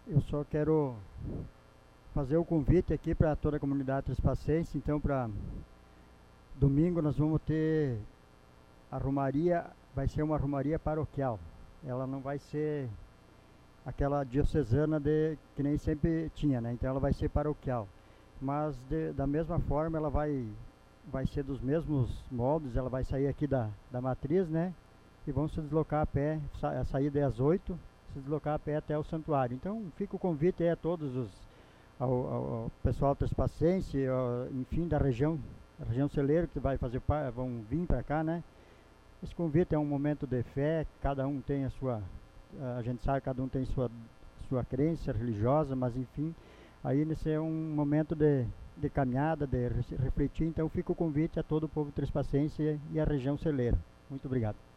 Eu só quero fazer o convite aqui para toda a comunidade trespacense. Então, para domingo nós vamos ter a romaria, vai ser uma romaria paroquial. Ela não vai ser aquela diocesana que nem sempre tinha, né? Então ela vai ser paroquial. Mas da mesma forma ela vai ser dos mesmos moldes, ela vai sair aqui da matriz, né? E vão se deslocar a pé, a saída é às 8, se deslocar a pé até o santuário. Então fica o convite aí a todos ao pessoal trespacense, enfim, da região celeiro que vai vão vir para cá, né? Esse convite é um momento de fé, cada um tem a gente sabe que cada um tem sua crença religiosa, mas enfim, aí nesse é um momento de caminhada, de refletir. Então fica o convite a todo o povo trespacense e a região celeiro. Muito obrigado.